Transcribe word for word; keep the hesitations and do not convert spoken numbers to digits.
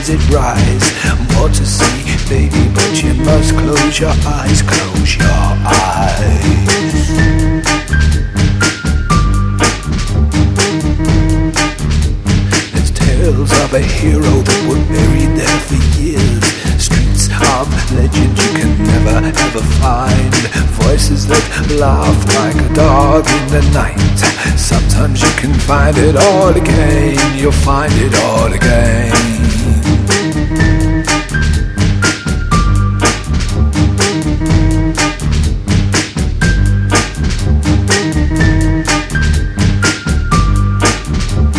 does it rise? More to see, baby, but you must close your eyes, close your eyes. There's tales of a hero that were buried there for years. Streets of legend you can never ever find. Voices that laugh like a dog in the night. Sometimes you can find it all again. You'll find it all again.